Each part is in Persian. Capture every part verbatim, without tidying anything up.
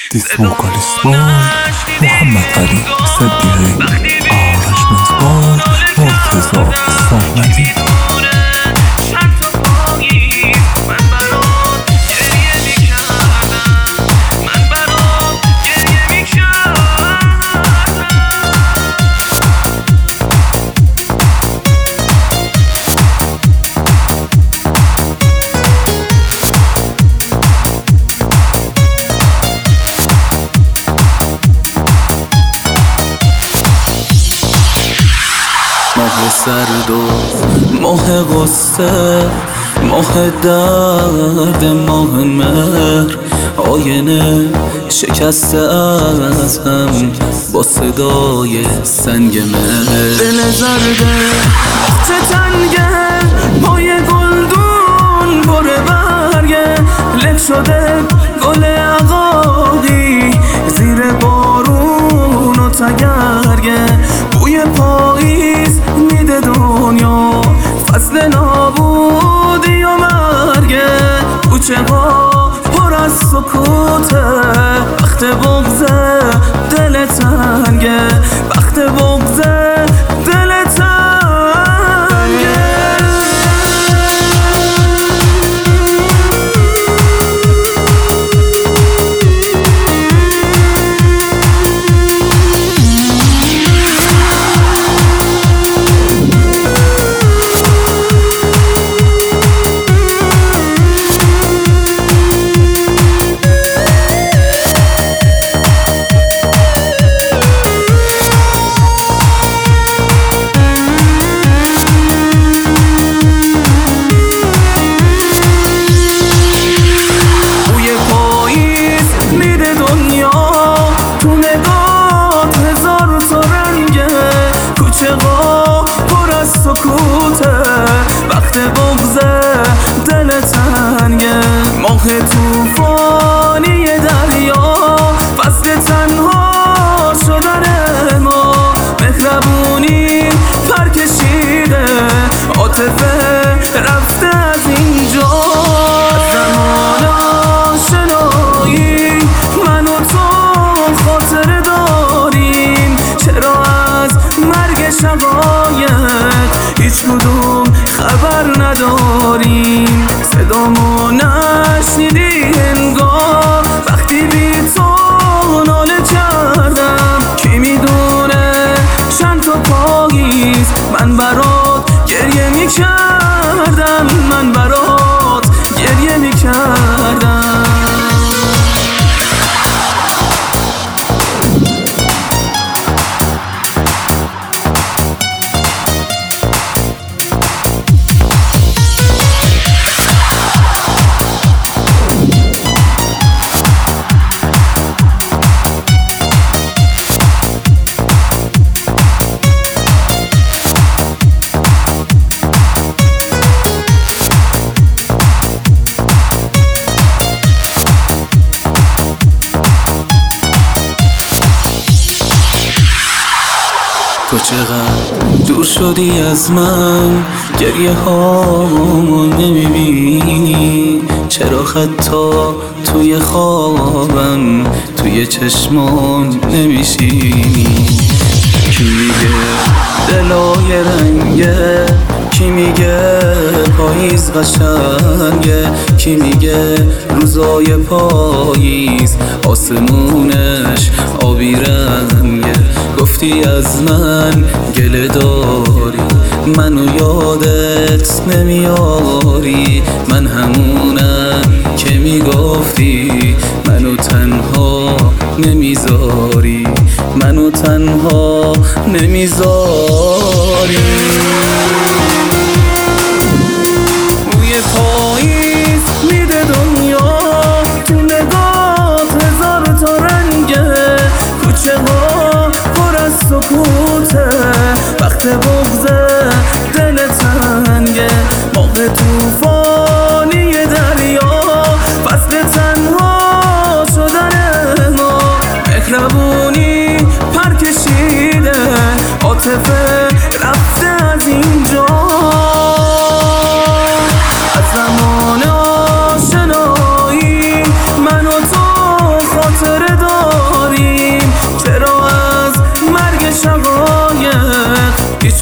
دیسموکالیس بای محمد علی صدیقی، آرش مزبای مرتضی سهمدی. ماه سرد و ماه غصه، ماه درد، ماه مهر، آینه شکسته از هم با صدای سنگ مهر. دل زرده وقت تنگه، پای گلدون پر برگه، لک شده گل عقاقی زیر بارون و تگرگه. بوی پاییز میده دنیا، فصل نابودی و مرگه. کوچه ها پر از سکوته، وقت بغضه دل تنگه، وقت بغضه دل تنگه. وقت بغضه دل تنگه، ماه توفانی دریا، فصل تنها شدن ما. مهربونی پر کشیده، عاطفه رفته از اینجا. زمان آشنایی من و تو خاطره داریم، چرا از مرگ شقایق هیچ کدوم خبر نداریم؟ صدامو نشنیدی انگار وقتی بی تو ناله کردم. کی میدونه چند تا پاییز من برات گریه میکردم، من برات گریه میکردم. تو چقدر دور شدی از من، گریه هامو نمیبینی؟ چرا حتی توی خوابم توی چشمان نمیشینی؟ کی میگه دلای رنگه، کی میگه پاییز قشنگه، کی میگه روزای پاییز آسمونش آبی رنگه. گفتی از من گله داری، منو یادت نمیاری. من همونم که میگفتی منو تنها نمیذاری، منو تنها نمیذاری. بوی پاییز میده دنیا، تو نگات هزار تا رنگه. کوچه ها پر از سکوته، وقت بغضه دل تنگه. ماه توفانی دریا، فصل تنها شدن ما. مهربونی پر کشیده، عاطفه رفته از اینجا.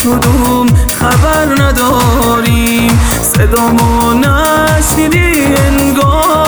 کدوم خبر نداریم، صدامو نشنیدی انگار